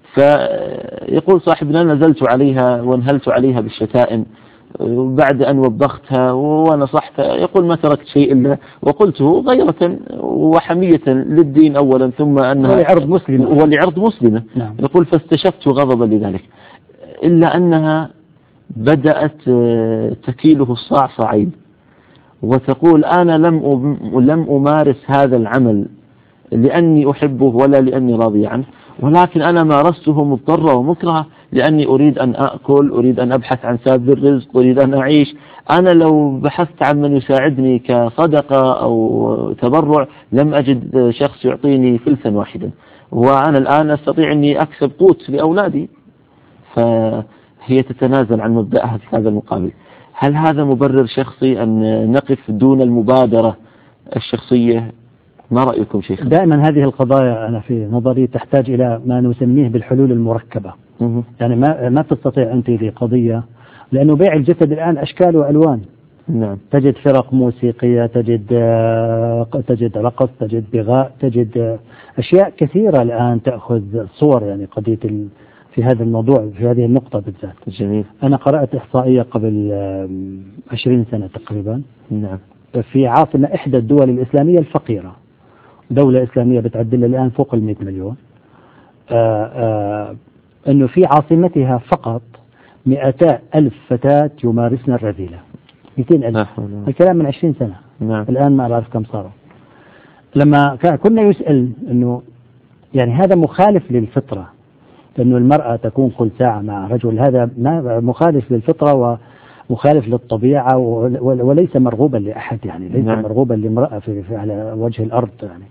فيقول صاحبنا نزلت عليها وانهلت عليها بالشتائم بعد أن وبختها ونصحتها، يقول ما تركت شيء إلا وقلته غيرة وحمية للدين أولا ثم أنها ولعرض مسلمة ولعرض مسلمة. نعم. يقول فاستشفت غضبا لذلك، إلا أنها بدأت تكيله الصاع صاعين وتقول أنا لم لم أمارس هذا العمل لأني أحبه ولا لأني راضي عنه، ولكن أنا مارسته مضطرة ومكرهة لأني أريد أن أأكل، أريد أن أبحث عن سبب الرزق، أريد أن أعيش. أنا لو بحثت عن من يساعدني كصدقة أو تبرع لم أجد شخص يعطيني فلسا واحدا، وأنا الآن أستطيع أني أكسب قوت لأولادي. فهي تتنازل عن مبدأها في هذا المقابل. هل هذا مبرر شخصي أن نقف دون المبادرة الشخصية؟ ما رأيكم شيخ؟ دائما هذه القضايا أنا في نظري تحتاج إلى ما نسميه بالحلول المركبة. مه. يعني ما ما تستطيع أنت في قضية، لأنه بيع الجسد الآن أشكال وألوان. نعم. تجد فرق موسيقية، تجد تجد رقص، تجد بغاء، تجد أشياء كثيرة الآن تأخذ صور يعني قضية ال... في هذا الموضوع في هذه النقطة بالذات. جميل. أنا قرأت إحصائية قبل عشرين سنة تقريبا. نعم. في عاصمة إحدى الدول الإسلامية الفقيرة، دولة إسلامية بتعدل الآن فوق المئة مليون، آآ آآ أنه في عاصمتها فقط مئتا ألف فتاة يمارسن الرذيلة. مئتين ألف. الكلام من عشرين سنة. نعم. الآن ما أعرف كم صاروا. لما كنا يسأل أنه يعني هذا مخالف للفطرة، أنه المرأة تكون كل ساعة مع رجل، هذا مخالف للفطرة ومخالف للطبيعة وليس مرغوبا لأحد، يعني ليس نعم. مرغوبا لامرأة في, في على وجه الأرض يعني.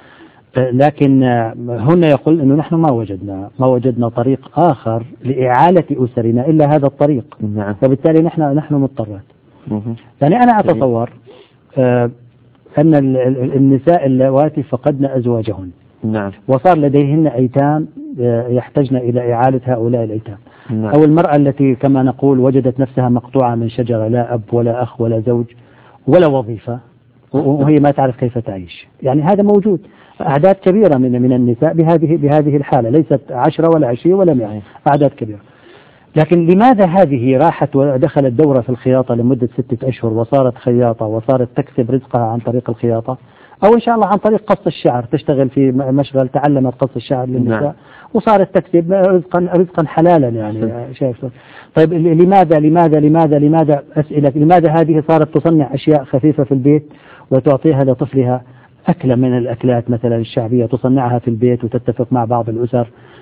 لكن هنا يقول أنه نحن ما وجدنا ما وجدنا طريق آخر لإعالة أسرنا إلا هذا الطريق. نعم. فبالتالي نحن نحن مضطرات. يعني أنا أتصور آه أن النساء اللواتي فقدن أزواجهن. نعم. وصار لديهن أيتام يحتاجن إلى إعالة هؤلاء الأيتام. نعم. أو المرأة التي كما نقول وجدت نفسها مقطوعة من شجرة، لا أب ولا أخ ولا زوج ولا وظيفة، وهي ما تعرف كيف تعيش. يعني هذا موجود، أعداد كبيرة من من النساء بهذه بهذه الحالة، ليست عشرة ولا عشرين ولا مئة، أعداد كبيرة. لكن لماذا هذه راحت ودخلت دورة في الخياطة لمدة ستة أشهر وصارت خياطة وصارت تكسب رزقها عن طريق الخياطة، أو إن شاء الله عن طريق قص الشعر، تشتغل في مشغل تعلمت قص الشعر للنساء. نعم. وصارت تكسب رزقا رزقا حلالا يعني. شايف؟ طيب لماذا لماذا لماذا لماذا أسئلة لماذا هذه صارت تصنع أشياء خفيفة في البيت وتعطيها لطفلها أكلة من الأكلات مثلا الشعبية، تصنعها في البيت وتتفق مع بعض الأسر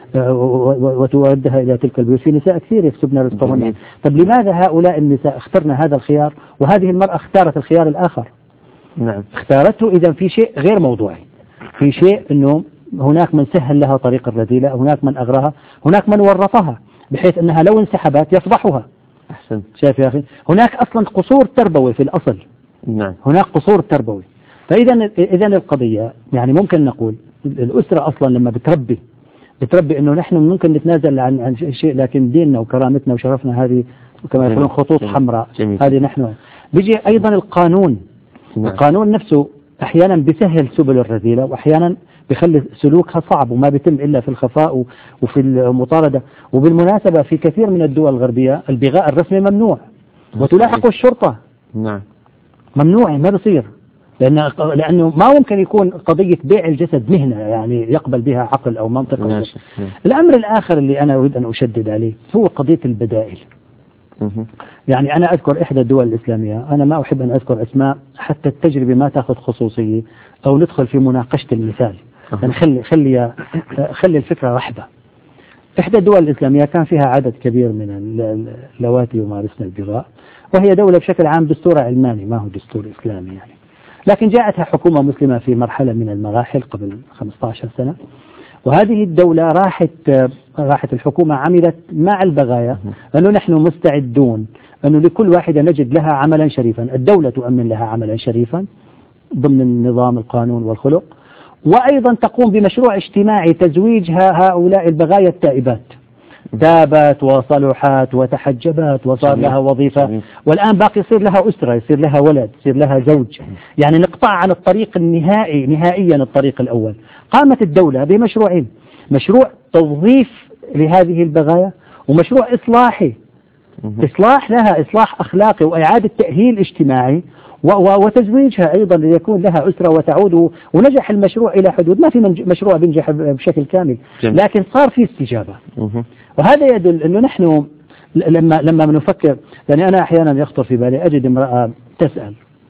وتودها إلى تلك البيوت. في نساء كثير يكسبن رزقهن. طب لماذا هؤلاء النساء اخترنا هذا الخيار وهذه المرأة اختارت الخيار الآخر؟ نعم. اختارته إذا في شيء غير موضوعي، في شيء أنه هناك من سهل لها طريق الرذيلة، هناك من أغراها، هناك من ورطها بحيث أنها لو انسحبت يفضحها. أحسن. شايف يا أخي؟ هناك أصلا قصور تربوي في الأصل. نعم. هناك قصور تربوي. فإذا إذا القضية يعني ممكن نقول الأسرة أصلا لما بتربي بتربي إنه نحن ممكن نتنازل عن عن شيء، لكن ديننا وكرامتنا وشرفنا هذه كما يقولون خطوط حمراء. جميل. هذه نحن بيجي أيضا القانون. نعم. القانون نفسه أحيانا بيسهل سبل الرذيلة وأحيانا بيخلي سلوكها صعب وما بيتم إلا في الخفاء وفي المطاردة. وبالمناسبة في كثير من الدول الغربية البغاء الرسمي ممنوع وتلاحق الشرطة. نعم. ممنوع، ما بصير. لأن لأنه ما ممكن يكون قضية بيع الجسد مهنة يعني يقبل بها عقل أو منطق. الأمر الآخر اللي أنا أريد أن أشدد عليه هو قضية البدائل. يعني أنا أذكر إحدى الدول الإسلامية، أنا ما أحب أن أذكر أسماء حتى التجربة ما تأخذ خصوصية أو ندخل في مناقشة المثال، يعني خلي خلي خلي الفكرة رحبة. إحدى الدول الإسلامية كان فيها عدد كبير من اللواتي يمارسن البغاء، وهي دولة بشكل عام دستورها علماني ما هو دستور إسلامي يعني، لكن جاءتها حكومة مسلمة في مرحلة من المراحل قبل خمسة عشر سنة، وهذه الدولة راحت راحت الحكومة عملت مع البغايا أنه نحن مستعدون أنه لكل واحدة نجد لها عملا شريفا، الدولة تؤمن لها عملا شريفا ضمن النظام القانون والخلق، وأيضا تقوم بمشروع اجتماعي تزويجها هؤلاء البغايا التائبات، تابت وصلحت وتحجبت وصار لها وظيفة، والآن باقي يصير لها أسرة، يصير لها ولد، يصير لها زوج، يعني نقطع عن الطريق النهائي نهائيا الطريق الأول. قامت الدولة بمشروعين، مشروع توظيف لهذه البغايا ومشروع إصلاحي، إصلاح لها إصلاح أخلاقي وإعادة تأهيل اجتماعي وتزويجها أيضا ليكون لها أسرة وتعود، ونجح المشروع إلى حدود، ما في مشروع بينجح بشكل كامل لكن صار في استجابة. وهذا يدل أنه نحن لما لما نفكر، يعني أنا أحيانا يخطر في بالي أجد امرأة تسأل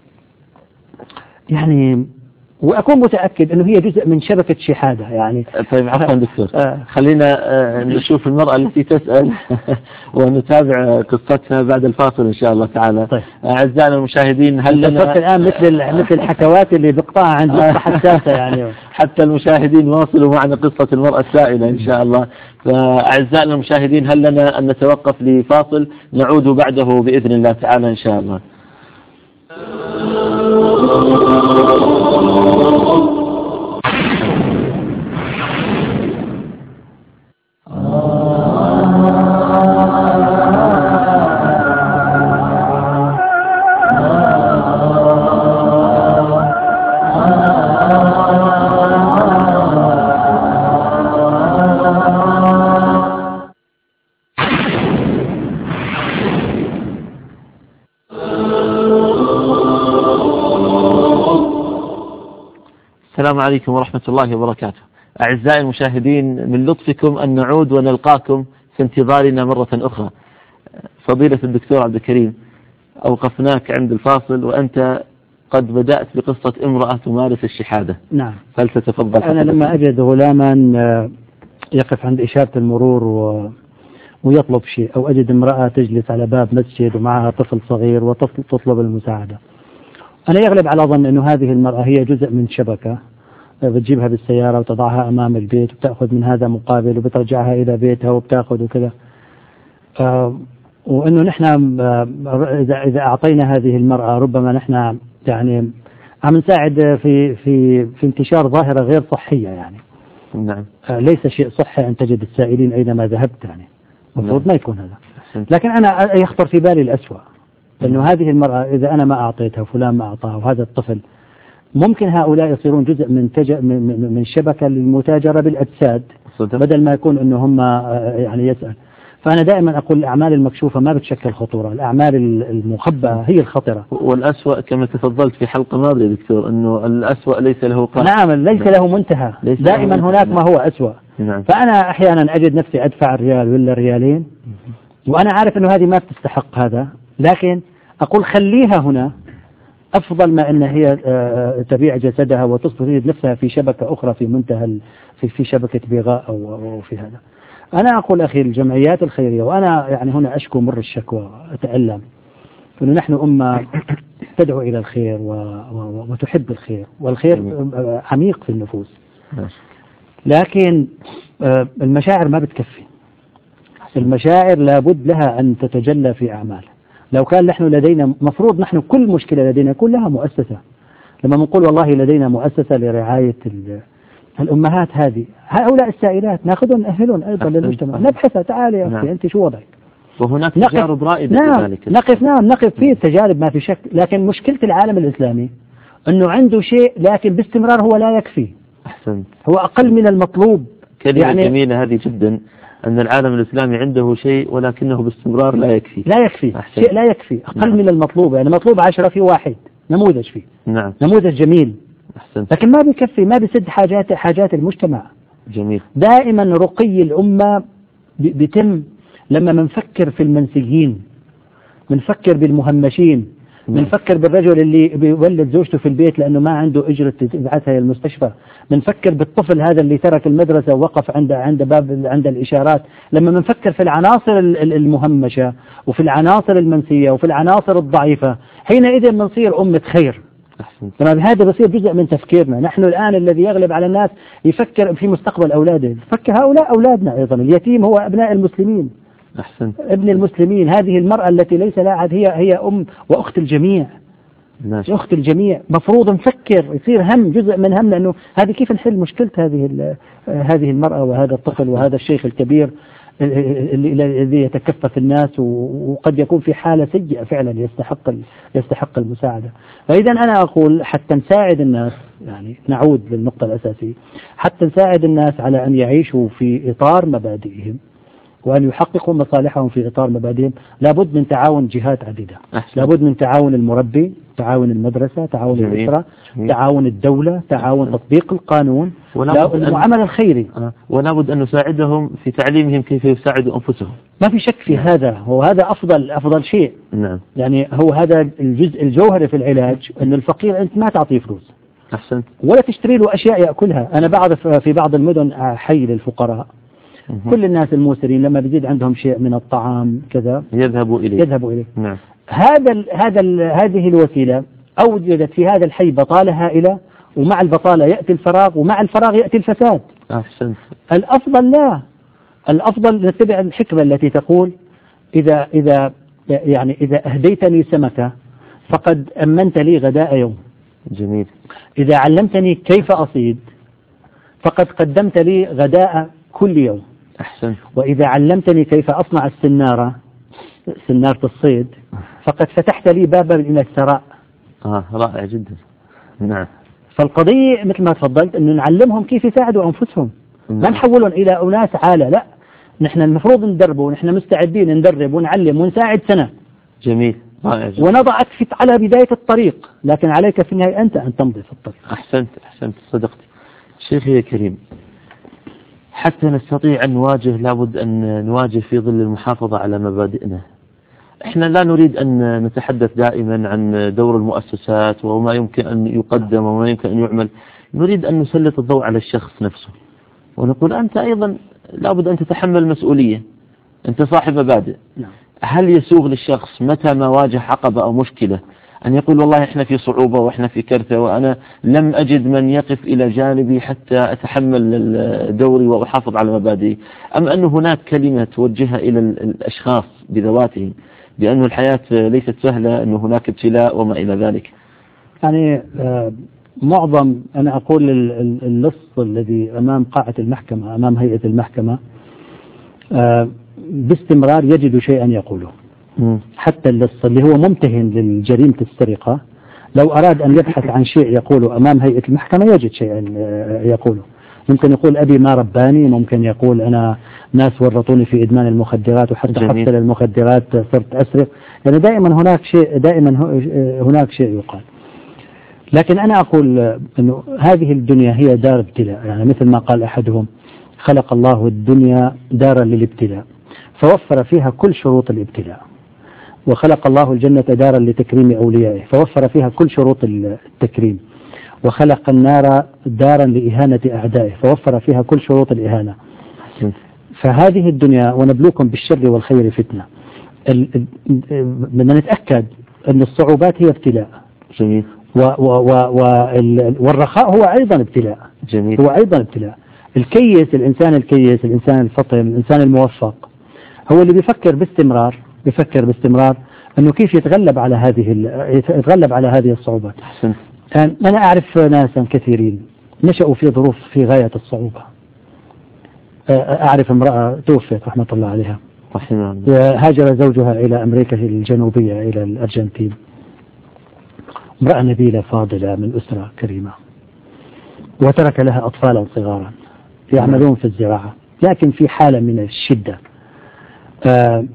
يعني وأكون متأكد أنه هي جزء من شبكة شحادة يعني. طيب عفوا دكتور، آه خلينا آه نشوف المرأة التي تسأل ونتابع قصتها بعد الفاصل إن شاء الله تعالى. طيب. أعزائنا المشاهدين، هل لنا الآن مثل مثل الحكوات اللي بقطعها عند نقطة حساسة يعني حتى المشاهدين واصلوا معنا قصة المرأة السائلة إن شاء الله. فأعزائنا المشاهدين، هل لنا أن نتوقف لفاصل نعود بعده بإذن الله تعالى إن شاء الله. السلام عليكم ورحمة الله وبركاته. أعزائي المشاهدين، من لطفكم أن نعود ونلقاكم في انتظارنا مرة أخرى. فضيلة الدكتور عبد الكريم، أوقفناك عند الفاصل وأنت قد بدأت بقصة امرأة تمارس الشحادة. نعم. فلتتفضل. أنا لما أجد غلاما يقف عند إشارة المرور و... ويطلب شيء، أو أجد امرأة تجلس على باب مسجد ومعها طفل صغير وتطلب المساعدة، أنا يغلب على ظن أنه هذه المرأة هي جزء من شبكة بتجيبها بالسيارة وتضعها أمام البيت وبتأخذ من هذا مقابل وبترجعها إلى بيتها وبتأخذ وكذا. آه وأنه نحن إذا إذا أعطينا هذه المرأة ربما نحن يعني عم نساعد في في في انتشار ظاهرة غير صحية يعني. نعم. آه ليس شيء صحي أن تجد السائلين أينما ذهبت يعني، المفروض ما يكون هذا. لكن أنا يخطر في بالي الأسوأ، أنه هذه المرأة إذا أنا ما أعطيتها فلان ما أعطاها وهذا الطفل، ممكن هؤلاء يصيرون جزء من تج... من من شبكة للمتاجرة بالأجساد، بدل ما يكون أنه هم يعني يسأل. فأنا دائما أقول الأعمال المكشوفة ما بتشكل خطورة، الأعمال المخبأة هي الخطرة. والأسوأ كما تفضلت في حلقة ماضية دكتور أنه الأسوأ ليس له قاع. نعم، ليس له منتهى، دائما هناك ما هو أسوأ. نعم. فأنا أحيانا أجد نفسي أدفع ريال ولا ريالين وأنا عارف أنه هذه ما بتستحق هذا، لكن أقول خليها هنا أفضل ما أن هي تبيع جسدها وتصبح نفسها في شبكة أخرى في منتهى في في شبكة بغاء أو في هذا. أنا أقول أخي الجمعيات الخيرية، وأنا يعني هنا أشكو مر الشكوى أتألم، أنه نحن أمة تدعو إلى الخير وتحب الخير، والخير عميق في النفوس، لكن المشاعر ما بتكفي. المشاعر لابد لها أن تتجلى في أعمال. لو كان نحن لدينا مفروض نحن كل مشكلة لدينا يكون لها مؤسسة. لما نقول والله لدينا مؤسسة لرعاية الأمهات هذه، هؤلاء السائلات ناخذهم نأهلهم أيضا للمجتمع، نبحث تعالي يا أختي أنت شو وضعك. وهناك تجارب رائدة نعم ذلك. نقف نعم نقف فيه تجارب ما في شك، لكن مشكلة العالم الإسلامي أنه عنده شيء لكن باستمرار هو لا يكفي. أحسنت. هو أقل من المطلوب. كلمة يعني جميلة هذه جدا، أن العالم الإسلامي عنده شيء ولكنه باستمرار لا يكفي. لا يكفي. أحسن. شيء لا يكفي، أقل نعم. من المطلوب، يعني مطلوب عشرة في واحد. نموذج فيه نعم. نموذج جميل. أحسنت. لكن ما بيكفي، ما بيسد حاجات حاجات المجتمع. جميل. دائما رقي الأمة بيتم لما منفكر في المنسيين، منفكر بالمهمشين، منفكر بالرجل اللي بيولد زوجته في البيت لأنه ما عنده أجرة تبعثها إلى المستشفى، منفكر بالطفل هذا اللي ترك المدرسة ووقف عند عند باب عند الإشارات. لما منفكر في العناصر المهمشة وفي العناصر المنسية وفي العناصر الضعيفة، حينئذ بنصير أمة خير. لما بهذا بصير جزء من تفكيرنا. نحن الآن الذي يغلب على الناس يفكر في مستقبل أولاده، يفكر هؤلاء أولادنا أيضا. اليتيم هو أبناء المسلمين. أحسن. ابن المسلمين، هذه المرأة التي ليس لها عاد هي هي أم وأخت الجميع. ماشي. أخت الجميع مفروض نفكر، يصير هم جزء من همنا إنه هذه كيف نحل مشكلة هذه هذه المرأة وهذا الطفل وهذا الشيخ الكبير الذي يتكفف الناس وقد يكون في حالة سيئة فعلا يستحق يستحق المساعدة. فإذا أنا أقول حتى نساعد الناس، يعني نعود للنقطة الأساسية، حتى نساعد الناس على أن يعيشوا في إطار مبادئهم وأن يحققوا مصالحهم في إطار مبادئهم، لابد من تعاون جهات عديدة. أحسن. لابد من تعاون المربي، تعاون المدرسة، تعاون جميل. الأسرة، جميل. تعاون الدولة، تعاون أحسن. تطبيق القانون، والعمل الخيري. آه. ولابد أن نساعدهم في تعليمهم كيف يساعدوا أنفسهم. ما في شك في نعم. هذا هو هذا أفضل أفضل شيء. نعم. يعني هو هذا الجزء الجوهري في العلاج، أن الفقير أنت ما تعطيه فلوس. أحسن. ولا تشتري له أشياء يأكلها. أنا بعرف في بعض المدن حي للفقراء، كل الناس الموسرين لما بيزيد عندهم شيء من الطعام كذا يذهبوا إليه يذهبوا إليه. نعم. هذا ال هذا ال هذه الوسيلة أوجدت في هذا الحي بطالة هائلة، ومع البطالة يأتي الفراغ، ومع الفراغ يأتي الفساد. أحسن. الأفضل لا، الأفضل نتبع الحكمة التي تقول إذا إذا يعني إذا أهديتني سمكة فقد أمنت لي غداء يوم. جميل. إذا علمتني كيف أصيد فقد قدمت لي غداء كل يوم. أحسن. وإذا علمتني كيف أصنع السنارة، سنارة الصيد، فقد فتحت لي بابا إلى الثراء. آه رائع جدا. نعم. فالقضية مثل ما تفضلت أنه نعلمهم كيف يساعدوا أنفسهم. نعم. ما نحولهم إلى أناس عالة، لا، نحن المفروض ندربه، ونحن مستعدين ندرب ونعلم ونساعد سنة. جميل. رائع جدا. ونضعك في على بداية الطريق، لكن عليك في النهاية أنت أن تمضي في الطريق. أحسنت أحسنت صدقت. شيخي الكريم، حتى نستطيع أن نواجه لابد أن نواجه في ظل المحافظة على مبادئنا. إحنا لا نريد أن نتحدث دائما عن دور المؤسسات وما يمكن أن يقدم وما يمكن أن يعمل، نريد أن نسلط الضوء على الشخص نفسه ونقول أنت أيضا لابد أن تتحمل مسؤولية، أنت صاحب مبادئ. هل يسوغ للشخص متى ما واجه عقبة أو مشكلة أن يقول والله إحنا في صعوبة وإحنا في كرثة وأنا لم أجد من يقف إلى جانبي حتى أتحمل دوري وأحافظ على مبادئي، أم أن هناك كلمة توجهها إلى الأشخاص بذواتهم بأن الحياة ليست سهلة، أن هناك ابتلاء وما إلى ذلك؟ يعني آه معظم أنا أقول اللص الذي أمام قاعة المحكمة أمام هيئة المحكمة آه باستمرار يجد شيئا يقوله. م. حتى اللص اللي هو ممتهن للجريمة السرقة لو أراد أن يبحث عن شيء يقوله أمام هيئة المحكمة يجد شيئا يقوله. ممكن يقول أبي ما رباني، ممكن يقول أنا ناس ورطوني في إدمان المخدرات وحتى حصل المخدرات صرت أسرق. يعني دائما هناك شيء دائما هناك شيء يقال. لكن أنا أقول أنه هذه الدنيا هي دار ابتلاء، يعني مثل ما قال أحدهم خلق الله الدنيا دارا للابتلاء فوفر فيها كل شروط الابتلاء، وخلق الله الجنة دارا لتكريم أوليائه فوفر فيها كل شروط التكريم، وخلق النار دارا لإهانة أعدائه فوفر فيها كل شروط الإهانة. فهذه الدنيا ونبلوكم بالشر والخير فتنة. بدنا نتأكد أن الصعوبات هي ابتلاء. جميل. و و و والرخاء هو أيضا ابتلاء. جميل. هو أيضا ابتلاء. الكيس، الإنسان الكيس، الإنسان الفطن، الإنسان الموفق هو اللي بيفكر باستمرار بيفكر باستمرار أنه كيف يتغلب على هذه يتغلب على هذه الصعوبات. أحسن. أنا أعرف ناسا كثيرين نشأوا في ظروف في غاية الصعوبة. أعرف امرأة توفت رحمة الله عليها، هاجر زوجها إلى أمريكا الجنوبية إلى الأرجنتين، امرأة نبيلة فاضلة من أسرة كريمة، وترك لها أطفالا صغارا يعملون في الزراعة لكن في حالة من الشدة.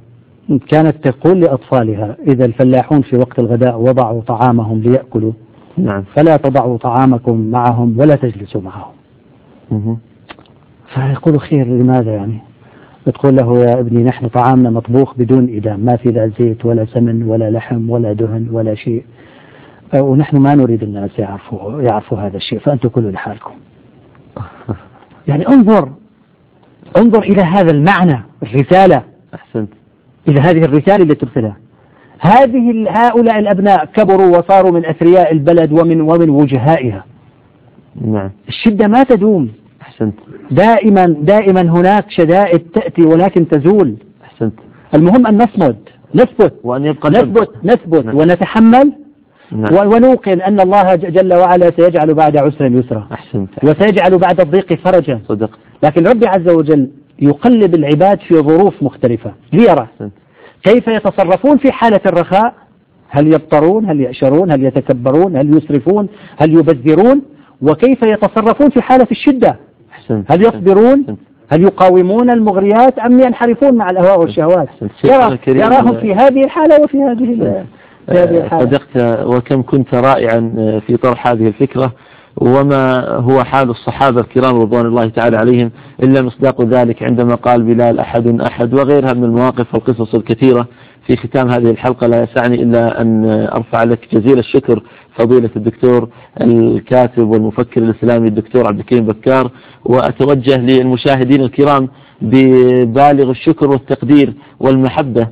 كانت تقول لأطفالها إذا الفلاحون في وقت الغداء وضعوا طعامهم ليأكلوا نعم. فلا تضعوا طعامكم معهم ولا تجلسوا معهم. مه. فيقول خير لماذا يعني؟ بتقول له يا ابني نحن طعامنا مطبوخ بدون إدام، ما في لا زيت ولا سمن ولا لحم ولا دهن ولا شيء، ونحن ما نريد الناس يعرفوا يعرفوا هذا الشيء، فأنتم كلوا لحالكم. يعني انظر انظر إلى هذا المعنى، الرسالة. أحسنت. إلى هذه الرسالة اللي ترسلها. هذه هؤلاء الأبناء كبروا وصاروا من أثرياء البلد ومن ومن وجهائها. نعم. الشدة ما تدوم. أحسنت. دائما دائما هناك شدائد تأتي ولكن تزول. أحسنت. المهم أن نصمد، نثبت وأن يبقى نثبت نثبت نعم. ونتحمل. نعم. ونوقن أن الله جل وعلا سيجعل بعد عسر يسرا. أحسنت. وسيجعل بعد الضيق فرجا. صدقت. لكن ربي عز وجل يقلب العباد في ظروف مختلفة ليرى كيف يتصرفون في حالة الرخاء، هل يبطرون، هل يأشرون، هل يتكبرون، هل يسرفون، هل يبذرون، وكيف يتصرفون في حالة الشدة، هل يصبرون، هل يقاومون المغريات أم ينحرفون مع الأهواء والشهوات. يرى يراهم في هذه الحالة وفي هذه الحالة. صدقت. وكم كنت رائعا في طرح هذه الفكرة، وما هو حال الصحابة الكرام رضوان الله تعالى عليهم إلا مصداق ذلك عندما قال بلال أحد أحد وغيرها من المواقف والقصص الكثيرة. في ختام هذه الحلقة لا يسعني إلا أن أرفع لك جزيل الشكر فضيلة الدكتور الكاتب والمفكر الإسلامي الدكتور عبد الكريم بكار، وأتوجه للمشاهدين الكرام ببالغ الشكر والتقدير والمحبة.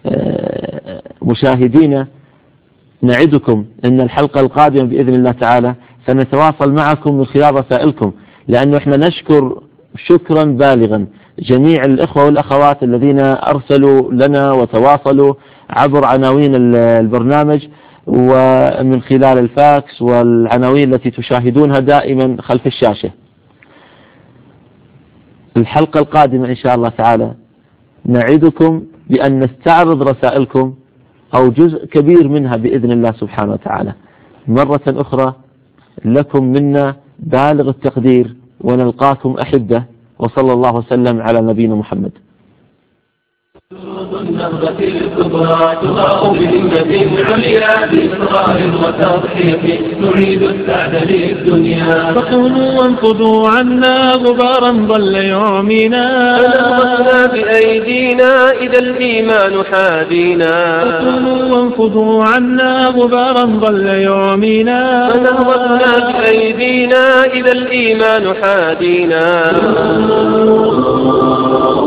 مشاهدينا نعدكم أن الحلقة القادمة بإذن الله تعالى سنتواصل معكم من خلال رسائلكم، لأنه احنا نشكر شكرا بالغا جميع الإخوة والأخوات الذين أرسلوا لنا وتواصلوا عبر عناوين البرنامج ومن خلال الفاكس والعناوين التي تشاهدونها دائما خلف الشاشة. الحلقة القادمة إن شاء الله تعالى نعدكم بأن نستعرض رسائلكم أو جزء كبير منها بإذن الله سبحانه وتعالى. مرة أخرى لكم منا بالغ التقدير، ونلقاكم أحبة، وصلى الله وسلم على نبينا محمد. النهضة الكبرى تضاء بهمة عليا بإصرار وتضحية نريد السعد للدنيا. فقوموا وانفضوا عنا غبارا ضل يعمينا، فنهضنا بأيدينا إذا الإيمان حادينا. فقوموا وانفضوا عنا غبارا ضل يعمينا، فنهضنا بأيدينا إذا الإيمان حادينا.